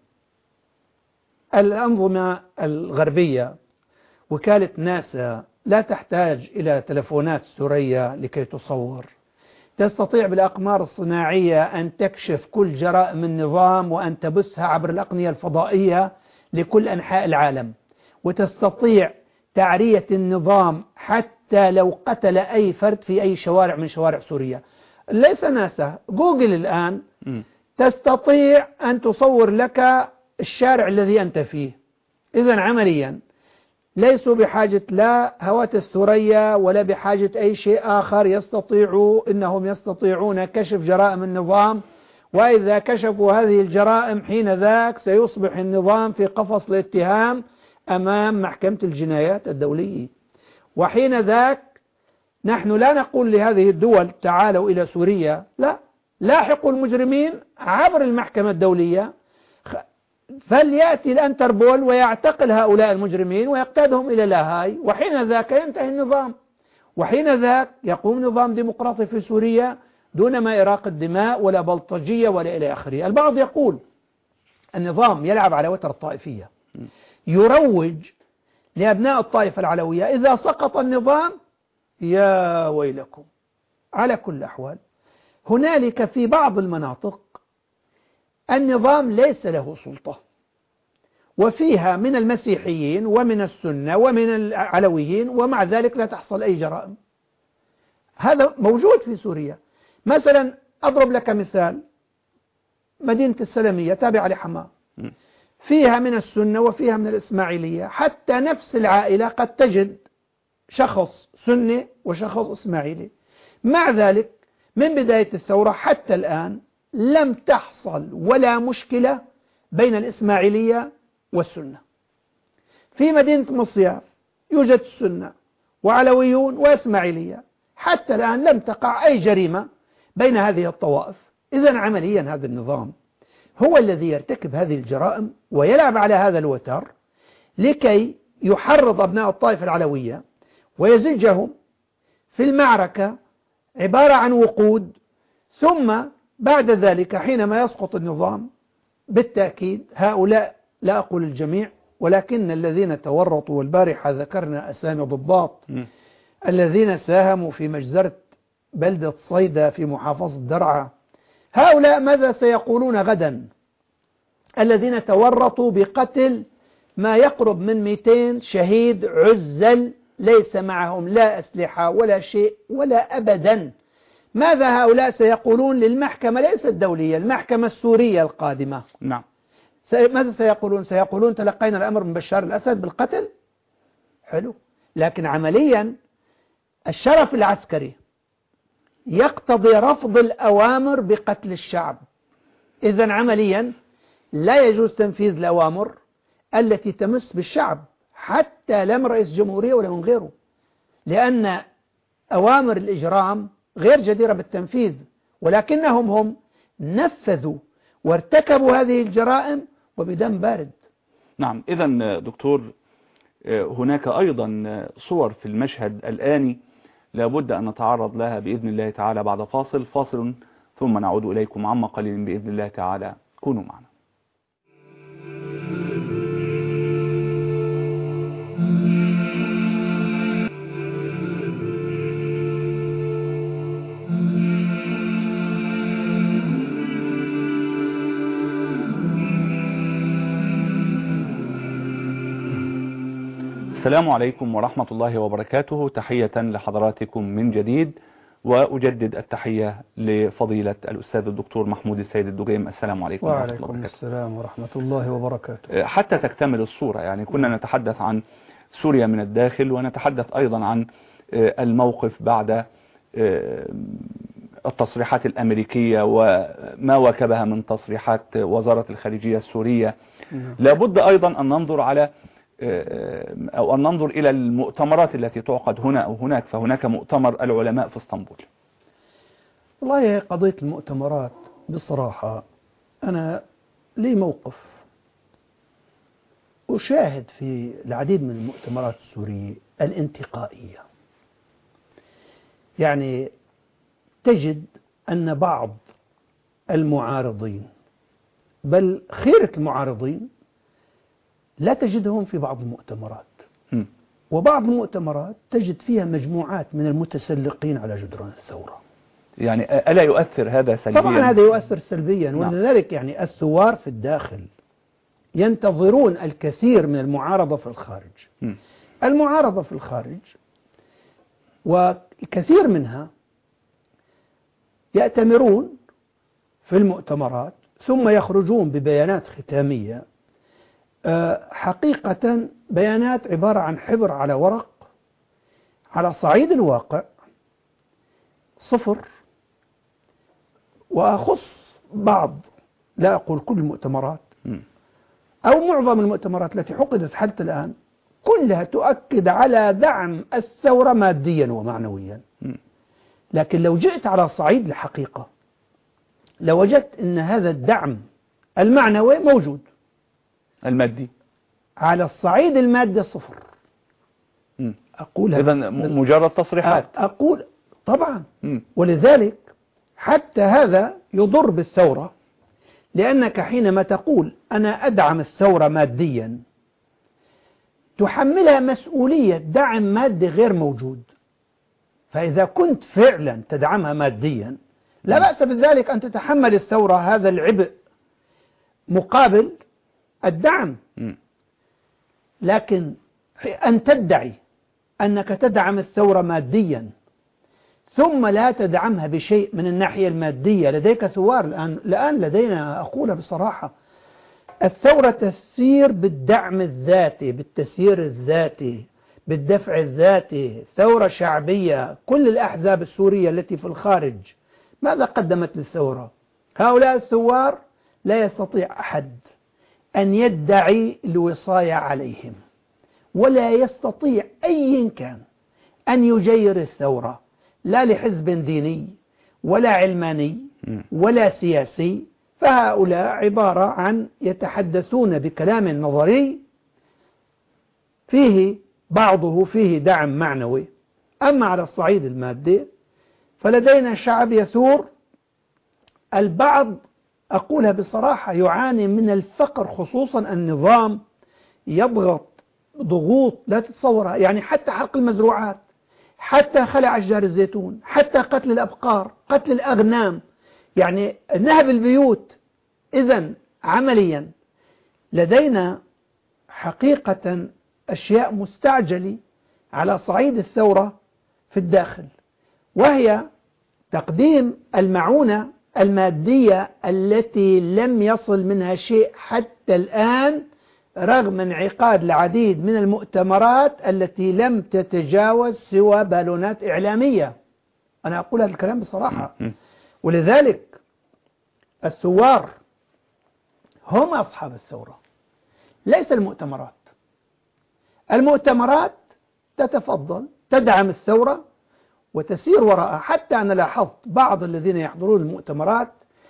الأنظمة الغربية. وكالة ناسا لا تحتاج إلى تلفونات سورية لكي تصور، تستطيع بالأقمار الصناعية أن تكشف كل جرائم النظام وأن تبثها عبر الأقنية الفضائية لكل أنحاء العالم، وتستطيع تعرية النظام حتى لو قتل أي فرد في أي شوارع من شوارع سوريا. ليس ناسا، جوجل الآن م. تستطيع أن تصور لك الشارع الذي أنت فيه. إذن عمليا ليسوا بحاجة لا هواتف ثريا ولا بحاجة أي شيء آخر. يستطيعوا إنهم يستطيعون كشف جرائم النظام، وإذا كشفوا هذه الجرائم حين ذاك سيصبح النظام في قفص الاتهام أمام محكمة الجنايات الدولية. وحين ذاك نحن لا نقول لهذه الدول تعالوا إلى سوريا، لا، لاحقوا المجرمين عبر المحكمة الدولية، فليأتي الانتربول ويعتقل هؤلاء المجرمين ويقتادهم إلى لاهاي، وحين ذاك ينتهي النظام، وحين ذاك يقوم نظام ديمقراطي في سوريا دون ما إراقة الدماء ولا بلطجية ولا إلى آخره. البعض يقول النظام يلعب على وتر الطائفية، يروج لأبناء الطائفة العلوية إذا سقط النظام يا ويلكم. على كل الأحوال هنالك في بعض المناطق النظام ليس له سلطة، وفيها من المسيحيين ومن السنة ومن العلويين، ومع ذلك لا تحصل أي جرائم. هذا موجود في سوريا. مثلا أضرب لك مثال، مدينة السلمية تابعة لحماه، فيها من السنة وفيها من الإسماعيلية، حتى نفس العائلة قد تجد شخص سني وشخص إسماعيلي. مع ذلك من بداية الثورة حتى الآن لم تحصل ولا مشكلة بين الإسماعيلية والسنة. في مدينة مصياف يوجد السنة وعلويون وإسماعيلية، حتى الآن لم تقع أي جريمة بين هذه الطوائف. إذن عمليا هذا النظام هو الذي يرتكب هذه الجرائم ويلعب على هذا الوتر لكي يحرض أبناء الطائفة العلوية ويزجهم في المعركة عبارة عن وقود، ثم بعد ذلك حينما يسقط النظام بالتأكيد هؤلاء، لا أقول الجميع، ولكن الذين تورطوا، والبارحة ذكرنا أسامي ضباط الذين ساهموا في مجزرة بلدة صيدا في محافظة درعا، هؤلاء ماذا سيقولون غدا؟ الذين تورطوا بقتل ما يقرب من مئتين شهيد عزل ليس معهم لا أسلحة ولا شيء ولا أبدا، ماذا هؤلاء سيقولون للمحكمة ليست الدولية، المحكمة السورية القادمة؟ نعم. ماذا سيقولون؟ سيقولون تلقينا الأمر من بشار الأسد بالقتل. حلو، لكن عمليا الشرف العسكري يقتضي رفض الأوامر بقتل الشعب. إذن عمليا لا يجوز تنفيذ الأوامر التي تمس بالشعب، حتى لا من رئيس جمهورية ولا من غيره، لأن أوامر الإجرام غير جديرة بالتنفيذ، ولكنهم هم نفذوا وارتكبوا هذه الجرائم وبدم بارد. نعم. إذن دكتور، هناك أيضا صور في المشهد الآني لابد أن نتعرض لها بإذن الله تعالى بعد فاصل فاصل ثم نعود إليكم عما قليل بإذن الله تعالى. كونوا معنا. السلام عليكم ورحمة الله وبركاته. تحية لحضراتكم من جديد، وأجدد التحية لفضيلة الأستاذ الدكتور محمود السيد الدجيم. السلام عليكم ورحمة الله وبركاته. وعليكم السلام ورحمة الله وبركاته. حتى تكتمل الصورة، يعني كنا نتحدث عن سوريا من الداخل، ونتحدث أيضا عن الموقف بعد التصريحات الأمريكية وما واكبها من تصريحات وزارة الخارجية السورية. لابد أيضا أن ننظر على أو أن ننظر إلى المؤتمرات التي تعقد هنا أو هناك. فهناك مؤتمر العلماء في اسطنبول. والله قضية المؤتمرات بصراحة أنا لي موقف، أشاهد في العديد من المؤتمرات السورية الانتقائية، يعني تجد أن بعض المعارضين، بل خيرة المعارضين، لا تجدهم في بعض المؤتمرات، م. وبعض المؤتمرات تجد فيها مجموعات من المتسلقين على جدران الثورة. يعني ألا يؤثر هذا سلبيا؟ طبعا هذا يؤثر سلبيا، نعم. ولذلك يعني الثوار في الداخل ينتظرون الكثير من المعارضة في الخارج. م. المعارضة في الخارج والكثير منها يأتمرون في المؤتمرات ثم يخرجون ببيانات ختامية، حقيقة بيانات عبارة عن حبر على ورق، على صعيد الواقع صفر. وأخص بعض، لا أقول كل المؤتمرات أو معظم المؤتمرات التي حقدت حتى الآن، كلها تؤكد على دعم الثورة ماديا ومعنويا. لكن لو جئت على صعيد الحقيقة لوجدت أن هذا الدعم المعنوي موجود، المادي على الصعيد المادي صفر. أقول إذن مجرد تصريحات. أقول طبعا. م. ولذلك حتى هذا يضر بالثورة، لأنك حينما تقول أنا أدعم الثورة ماديا تحملها مسؤولية دعم مادي غير موجود. فإذا كنت فعلا تدعمها ماديا لا بأس بذلك أن تتحمل الثورة هذا العبء مقابل الدعم. م. لكن أن تدعي أنك تدعم الثورة ماديا ثم لا تدعمها بشيء من الناحية المادية، لديك ثوار الآن. الآن لدينا، أقول بصراحة، الثورة تسير بالدعم الذاتي، بالتسيير الذاتي، بالدفع الذاتي، ثورة شعبية. كل الأحزاب السورية التي في الخارج ماذا قدمت للثورة؟ هؤلاء الثوار لا يستطيع أحد أن يدعي الوصاية عليهم، ولا يستطيع أي كان أن يجير الثورة، لا لحزب ديني ولا علماني ولا سياسي. فهؤلاء عبارة عن يتحدثون بكلام نظري فيه بعضه فيه دعم معنوي. أما على الصعيد المادي فلدينا شعب يثور، البعض أقولها بصراحة يعاني من الفقر، خصوصا النظام يضغط ضغوط لا تتصورها، يعني حتى حرق المزروعات، حتى خلع أشجار الزيتون، حتى قتل الأبقار، قتل الأغنام، يعني نهب البيوت. إذن عمليا لدينا حقيقة أشياء مستعجلة على صعيد الثورة في الداخل، وهي تقديم المعونة المادية التي لم يصل منها شيء حتى الآن، رغم انعقاد العديد من المؤتمرات التي لم تتجاوز سوى بالونات إعلامية. أنا أقول هذا الكلام بصراحة. ولذلك الثوار هم أصحاب الثورة، ليس المؤتمرات. المؤتمرات تتفضل تدعم الثورة وتسير وراءها. حتى أنا لاحظت بعض الذين يحضرون المؤتمرات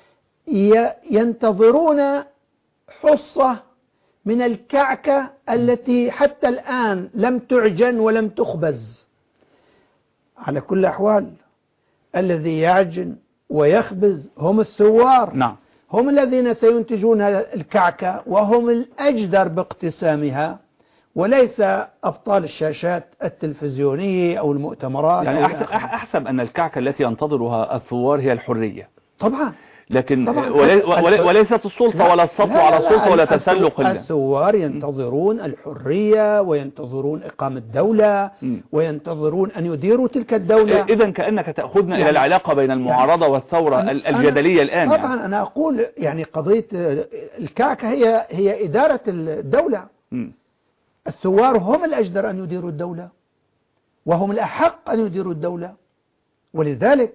ينتظرون حصة من الكعكة التي حتى الآن لم تعجن ولم تخبز. على كل الأحوال الذي يعجن ويخبز هم الثوار. نعم. هم الذين سينتجون الكعكة وهم الأجدر باقتسامها، وليس أبطال الشاشات التلفزيونية أو المؤتمرات. يعني أو أحسب, أحسب أن الكعكة التي ينتظرها الثوار هي الحرية. طبعا. لكن طبعا. ولي ولي وليست السلطة ولا السطو على السلطة ولا تسلق. الثوار ينتظرون الحرية وينتظرون إقامة دولة م. وينتظرون أن يديروا تلك الدولة. إذن كأنك تأخذنا يعني إلى العلاقة بين المعارضة يعني والثورة الجدلية الآن. طبعا يعني. أنا أقول يعني قضية الكعكة هي هي إدارة الدولة. م. الثوار هم الأجدر أن يديروا الدولة وهم الأحق أن يديروا الدولة. ولذلك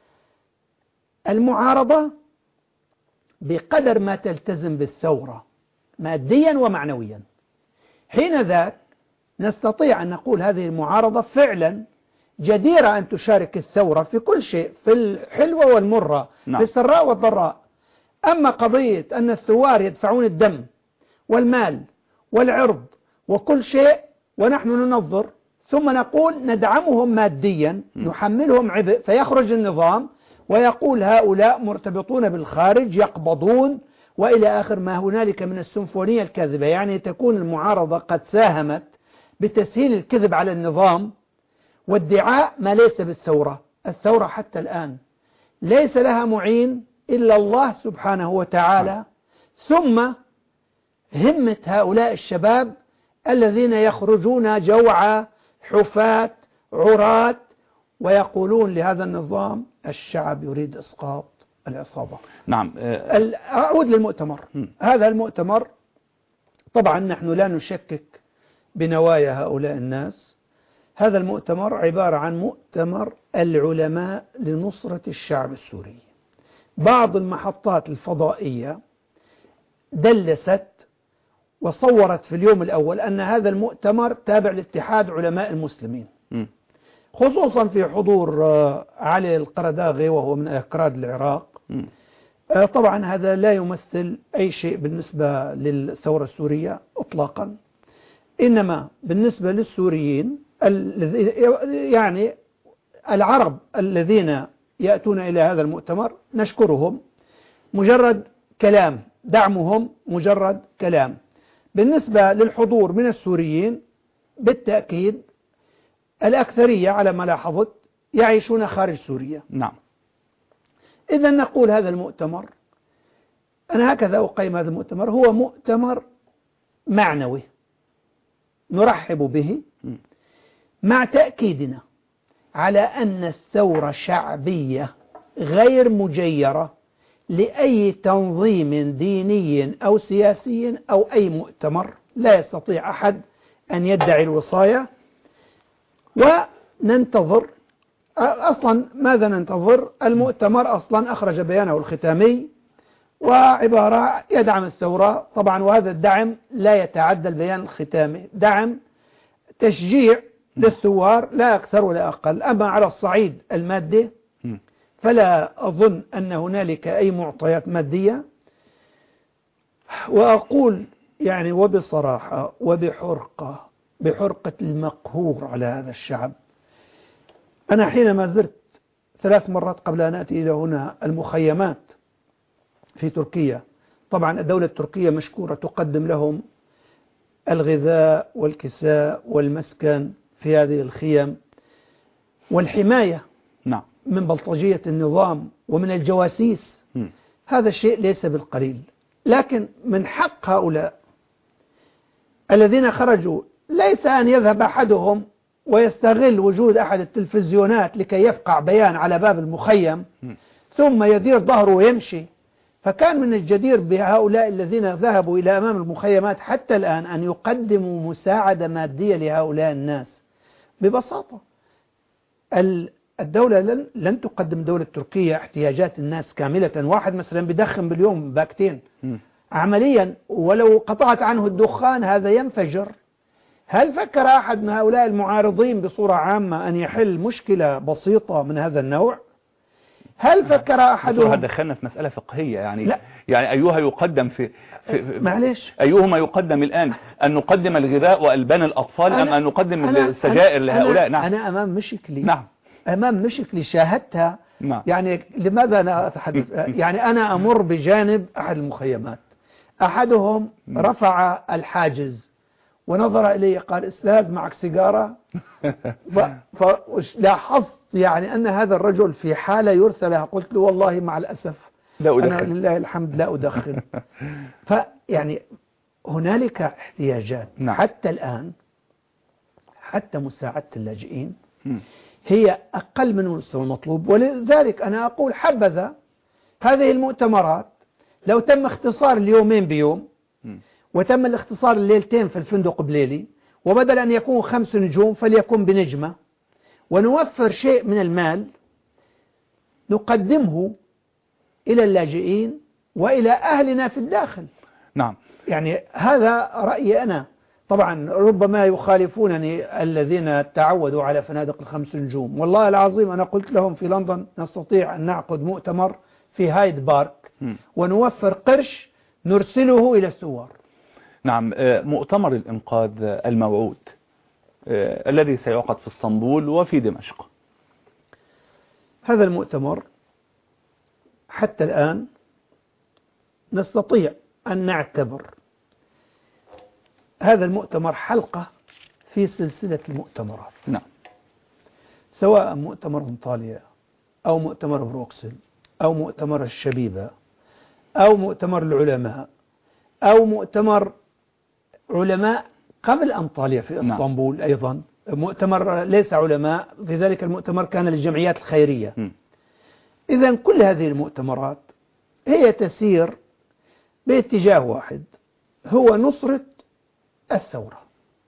المعارضة بقدر ما تلتزم بالثورة ماديا ومعنويا، حين ذاك نستطيع أن نقول هذه المعارضة فعلا جديرة أن تشارك الثورة في كل شيء، في الحلوة والمرة. نعم. في السراء والضراء. أما قضية أن الثوار يدفعون الدم والمال والعرض وكل شيء ونحن ننظر ثم نقول ندعمهم ماديا، نحملهم عبء فيخرج النظام ويقول هؤلاء مرتبطون بالخارج يقبضون وإلى آخر ما هنالك من السيمفونية الكاذبة. يعني تكون المعارضة قد ساهمت بتسهيل الكذب على النظام وادعاء ما ليس بالثورة. الثورة حتى الآن ليس لها معين إلا الله سبحانه وتعالى، ثم همة هؤلاء الشباب الذين يخرجون جوعى حفاة عراة ويقولون لهذا النظام الشعب يريد إسقاط العصابة. نعم. أعود للمؤتمر. م. هذا المؤتمر طبعا نحن لا نشكك بنوايا هؤلاء الناس. هذا المؤتمر عبارة عن مؤتمر العلماء لنصرة الشعب السوري. بعض المحطات الفضائية دلست وصورت في اليوم الأول أن هذا المؤتمر تابع لاتحاد علماء المسلمين، م. خصوصا في حضور علي القرداغي وهو من أكراد العراق. م. طبعا هذا لا يمثل أي شيء بالنسبة للثورة السورية إطلاقا، إنما بالنسبة للسوريين يعني العرب الذين يأتون إلى هذا المؤتمر نشكرهم، مجرد كلام، دعمهم مجرد كلام. بالنسبة للحضور من السوريين بالتأكيد الأكثرية على ما لاحظت يعيشون خارج سوريا. نعم. إذا نقول هذا المؤتمر، أنا هكذا أقيم هذا المؤتمر، هو مؤتمر معنوي نرحب به مع تأكيدنا على أن الثورة شعبية غير مجيرة لأي تنظيم ديني أو سياسي أو أي مؤتمر. لا يستطيع أحد أن يدعي الوصاية. وننتظر أصلا. ماذا ننتظر؟ المؤتمر أصلا أخرج بيانه الختامي وعبارة يدعم الثورة طبعا، وهذا الدعم لا يتعدى البيان الختامي، دعم تشجيع للثوار لا أكثر ولا أقل. أما على الصعيد المادي فلا أظن أن هنالك أي معطيات مادية. وأقول يعني وبصراحة وبحرقة بحرقة المقهور على هذا الشعب. أنا حينما زرت ثلاث مرات قبل أن أتي إلى هنا المخيمات في تركيا، طبعا الدولة التركية مشكورة تقدم لهم الغذاء والكساء والمسكن في هذه الخيم والحماية نعم. من بلطجية النظام ومن الجواسيس. م. هذا الشيء ليس بالقليل. لكن من حق هؤلاء الذين خرجوا ليس أن يذهب أحدهم ويستغل وجود أحد التلفزيونات لكي يفقع بيان على باب المخيم م. ثم يدير ظهره ويمشي. فكان من الجدير بهؤلاء الذين ذهبوا إلى أمام المخيمات حتى الآن أن يقدموا مساعدة مادية لهؤلاء الناس. ببساطة الدولة لن, لن تقدم دولة تركيا احتياجات الناس كاملة. واحد مثلا بدخن باليوم باكتين م. عمليا، ولو قطعت عنه الدخان هذا ينفجر. هل فكر أحد من هؤلاء المعارضين بصورة عامة أن يحل مشكلة بسيطة من هذا النوع؟ هل فكر أحدهم؟ هذا دخلنا في مسألة فقهية يعني. لا. يعني أيها يقدم في, في, في معلش أيهما يقدم الآن، أن نقدم الغذاء وألبان الأطفال أم أن نقدم أنا السجائر أنا لهؤلاء؟ أنا نعم. أنا أمام مشكلة. نعم. أمام مشكلة شاهدتها. نعم. يعني لماذا أنا أتحدث؟ يعني أنا أمر بجانب أحد المخيمات، أحدهم رفع الحاجز ونظر إلي قال: أستاذ معك سيجارة؟ فلاحظت يعني أن هذا الرجل في حالة يرثى لها. قلت له: والله مع الأسف لا أدخن. أنا لله الحمد لا أدخن. فيعني هنالك احتياجات. نعم. حتى الآن حتى مساعدة اللاجئين هي أقل من المستوى المطلوب. ولذلك أنا أقول حبذا هذه المؤتمرات لو تم اختصار اليومين بيوم وتم الاختصار الليلتين في الفندق بليلي، وبدل أن يكون خمس نجوم فليكن بنجمة، ونوفر شيء من المال نقدمه إلى اللاجئين وإلى أهلنا في الداخل. نعم. يعني هذا رأيي أنا. طبعا ربما يخالفونني الذين تعودوا على فنادق الخمس نجوم. والله العظيم أنا قلت لهم في لندن نستطيع أن نعقد مؤتمر في هايد بارك م. ونوفر قرش نرسله إلى الثوار. نعم. مؤتمر الإنقاذ الموعود الذي سيعقد في اسطنبول وفي دمشق، هذا المؤتمر حتى الآن نستطيع أن نعتبر هذا المؤتمر حلقة في سلسلة المؤتمرات. نعم. سواء مؤتمر انطاليا أو مؤتمر بروكسل أو مؤتمر الشبيبة أو مؤتمر العلماء أو مؤتمر علماء قبل أنطاليا في اسطنبول. نعم. أيضا مؤتمر ليس علماء، في ذلك المؤتمر كان للجمعيات الخيرية. إذن كل هذه المؤتمرات هي تسير باتجاه واحد، هو نصرة الثورة.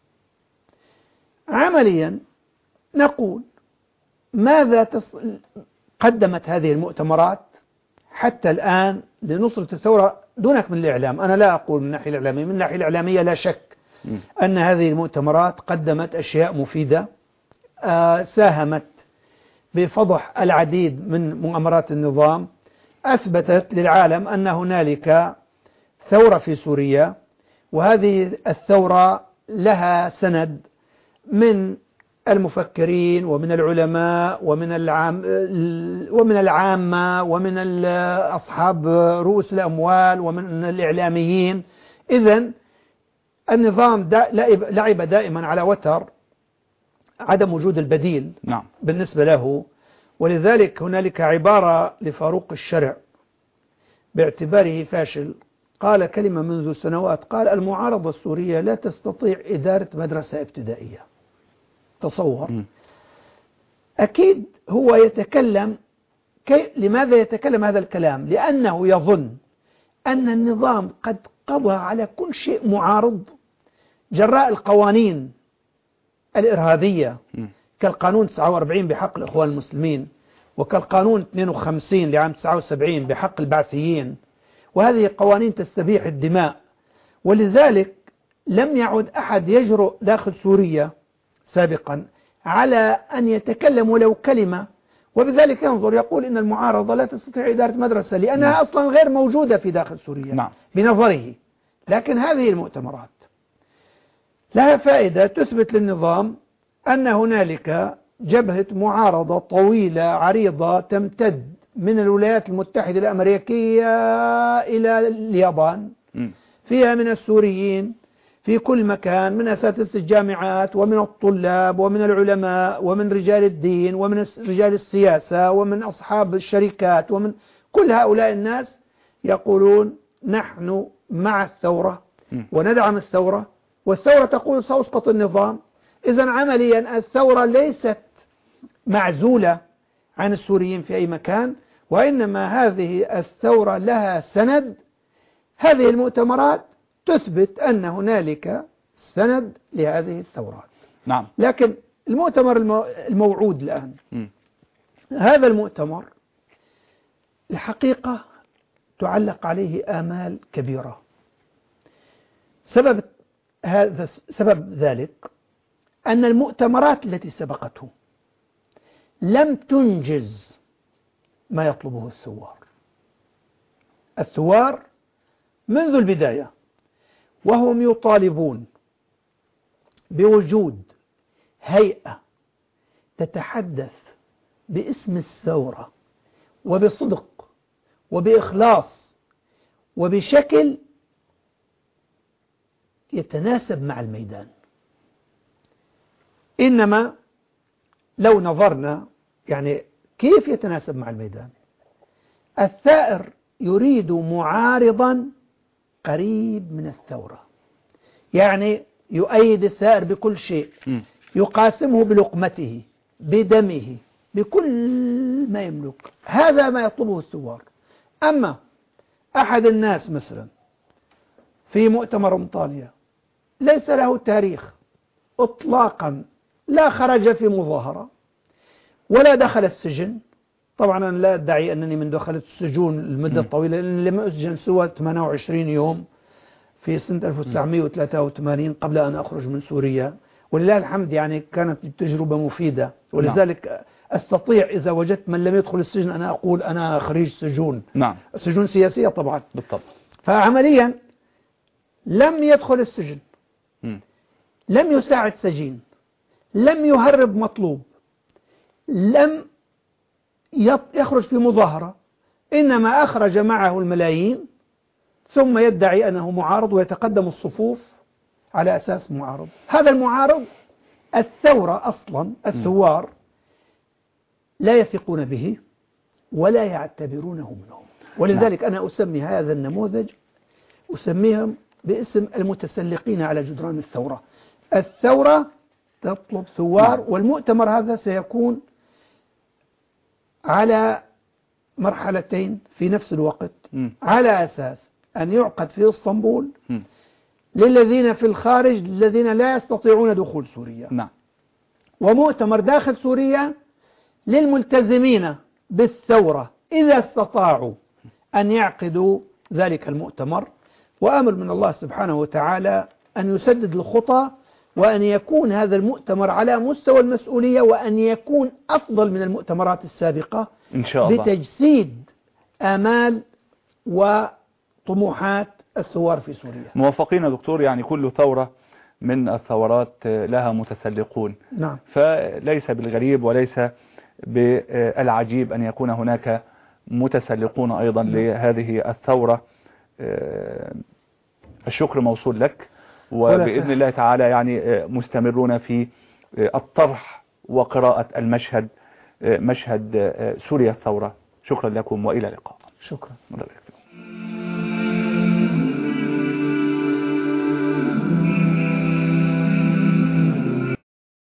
عمليا نقول ماذا تص... قدمت هذه المؤتمرات حتى الآن لنصرة الثورة دونك من الإعلام. أنا لا أقول من الناحية الإعلامية، من الناحية الإعلامية لا شك م. أن هذه المؤتمرات قدمت أشياء مفيدة، آه ساهمت بفضح العديد من مؤامرات النظام، أثبتت للعالم أن هنالك ثورة في سوريا، وهذه الثورة لها سند من المفكرين ومن العلماء ومن العام ومن العامة ومن أصحاب رؤوس الأموال ومن الإعلاميين. إذن النظام دا لعب دائما على وتر عدم وجود البديل. نعم. بالنسبة له. ولذلك هنالك عبارة لفاروق الشرع باعتباره فاشل، قال كلمة منذ سنوات، قال: المعارضة السورية لا تستطيع إدارة مدرسة ابتدائية. تصور. م. أكيد هو يتكلم كي لماذا يتكلم هذا الكلام؟ لأنه يظن أن النظام قد قضى على كل شيء معارض جراء القوانين الإرهابية كالقانون تسعة وأربعين بحق الإخوان المسلمين، وكالقانون اثنين وخمسين لعام تسعة وسبعين بحق البعثيين، وهذه قوانين تستبيح الدماء. ولذلك لم يعد أحد يجرؤ داخل سوريا سابقا على أن يتكلم ولو كلمة، وبذلك ينظر يقول إن المعارضة لا تستطيع إدارة مدرسة لأنها نعم. أصلا غير موجودة في داخل سوريا نعم. بنظره. لكن هذه المؤتمرات لها فائدة تثبت للنظام أن هنالك جبهة معارضة طويلة عريضة تمتد من الولايات المتحدة الأمريكية إلى اليابان، فيها من السوريين في كل مكان، من أساتذة الجامعات ومن الطلاب ومن العلماء ومن رجال الدين ومن رجال السياسة ومن أصحاب الشركات، ومن كل هؤلاء الناس يقولون نحن مع الثورة وندعم الثورة، والثورة تقول سأسقط النظام. إذن عمليا الثورة ليست معزولة عن السوريين في أي مكان، وإنما هذه الثورة لها سند. هذه المؤتمرات تثبت أن هنالك سند لهذه الثورات. نعم. لكن المؤتمر الموعود الآن م. هذا المؤتمر الحقيقة تعلق عليه آمال كبيرة. سبب هذا سبب ذلك أن المؤتمرات التي سبقته لم تنجز ما يطلبه الثوار. الثوار منذ البداية وهم يطالبون بوجود هيئة تتحدث باسم الثورة وبصدق وبإخلاص وبشكل يتناسب مع الميدان. إنما لو نظرنا يعني كيف يتناسب مع الميدان، الثائر يريد معارضا قريب من الثورة، يعني يؤيد الثائر بكل شيء، يقاسمه بلقمته بدمه بكل ما يملك. هذا ما يطلبه الثوار. أما أحد الناس مثلا في مؤتمر أنطاليا ليس له تاريخ إطلاقا، لا خرج في مظاهرة ولا دخل السجن. طبعا أنا لا أدعي أنني من دخلت السجون المدة الطويلة، لأنني لم أسجن سوى ثمانية وعشرين يوم في سنة ألف وتسعمئة وثلاثة وثمانين قبل أن أخرج من سوريا، ولله الحمد يعني كانت تجربة مفيدة. ولذلك أستطيع إذا وجدت من لم يدخل السجن أنا أقول أنا خريج سجون نعم. سجون سياسية طبعا بالطبع. فعمليا لم يدخل السجن، م. لم يساعد سجين، لم يهرب مطلوب، لم يخرج في مظاهرة، إنما أخرج معه الملايين ثم يدعي أنه معارض ويتقدم الصفوف على أساس معارض. هذا المعارض الثورة أصلا الثوار لا يثقون به ولا يعتبرونه منهم. ولذلك أنا أسمي هذا النموذج أسميهم باسم المتسلقين على جدران الثورة. الثورة تطلب ثوار، والمؤتمر هذا سيكون على مرحلتين في نفس الوقت، م. على أساس أن يعقد في اسطنبول م. للذين في الخارج الذين لا يستطيعون دخول سوريا، نعم. ومؤتمر داخل سوريا للملتزمين بالثورة إذا استطاعوا أن يعقدوا ذلك المؤتمر. وآمل من الله سبحانه وتعالى أن يسدد الخطى، وأن يكون هذا المؤتمر على مستوى المسؤولية، وأن يكون أفضل من المؤتمرات السابقة إن شاء الله، بتجسيد آمال وطموحات الثوار في سوريا. موافقين دكتور، يعني كل ثورة من الثورات لها متسلقون، نعم. فليس بالغريب وليس بالعجيب أن يكون هناك متسلقون أيضا نعم. لهذه الثورة. الشكر موصول لك، وبإذن الله تعالى يعني مستمرون في الطرح وقراءة المشهد، مشهد سوريا الثورة. شكرا لكم وإلى اللقاء. شكرا.